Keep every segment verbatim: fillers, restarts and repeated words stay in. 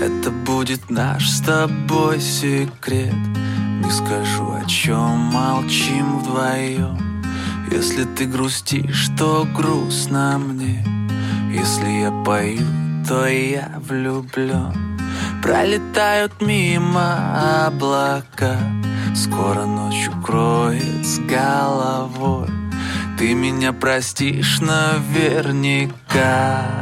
Это будет наш с тобой секрет. Не скажу, о чем молчим вдвоем. Если ты грустишь, то грустно мне. Если я пою, то я влюблен. Пролетают мимо облака, скоро ночь укроет с головой. Ты меня простишь наверняка.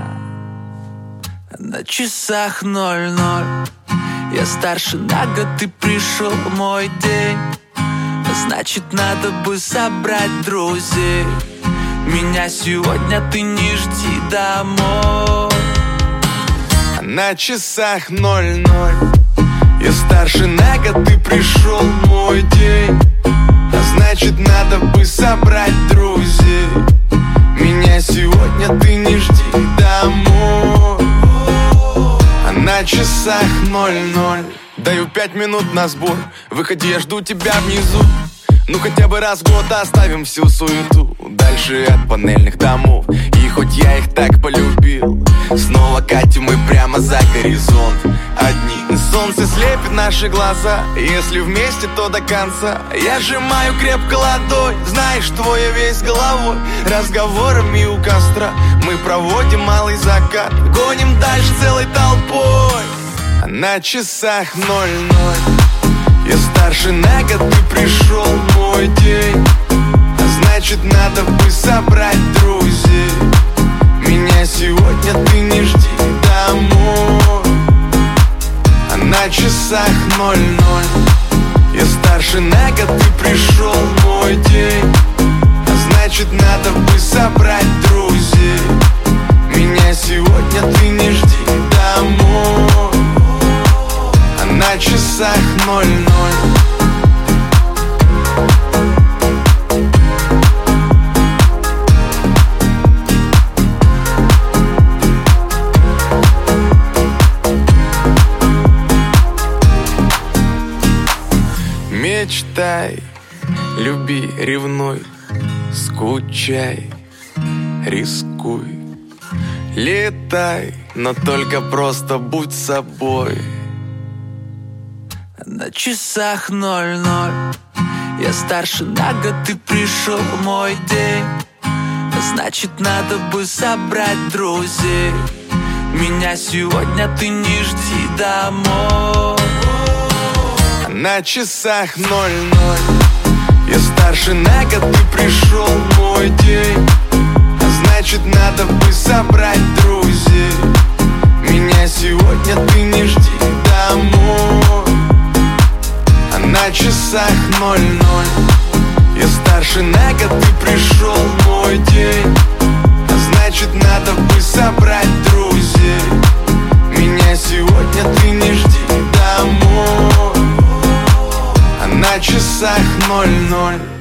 На часах ноль-ноль. Я старше на год, ты пришел мой день. Значит, надо бы собрать друзей. Меня сегодня ты не жди домой. На часах ноль-ноль. Я старше на год, ты пришел мой день. А значит, надо бы собрать друзей. Меня сегодня ты не жди домой. А на часах ноль-ноль. Даю пять минут на сбор. Выходи, я жду тебя внизу. Ну хотя бы раз в год оставим всю суету дальше от панельных домов. И хоть я их так полюбил, снова катим мы прямо за горизонт. Одни солнце слепит наши глаза. Если вместе, то до конца. Я сжимаю крепко ладонь, знаешь, что я весь головой. Разговорами у костра мы проводим малый закат. Гоним дальше целой толпой. А на часах ноль-ноль. Я старше на год, ты пришел мой день. А значит, надо бы собрать друзей. Меня сегодня ты не жди домой. А на часах ноль-ноль. Я старше на год, ты пришел мой день. А значит, надо бы собрать друзей. Меня сегодня ты не жди домой. А на часах ноль-ноль. Мечтай, люби, ревнуй, скучай, рискуй, летай, но только просто будь собой. На часах ноль-ноль. Я старше на год, ты пришел мой день. Значит, надо бы собрать друзей. Меня сегодня ты не жди домой. На часах ноль-ноль. Я старше на год, ты пришел мой день. А значит, надо бы собрать друзей. Меня сегодня ты не жди домой. А на часах ноль-ноль. Я старше на год, ты пришел мой день. А значит, надо бы собрать друзей. Меня сегодня ты не жди домой. А на часах ноль-ноль.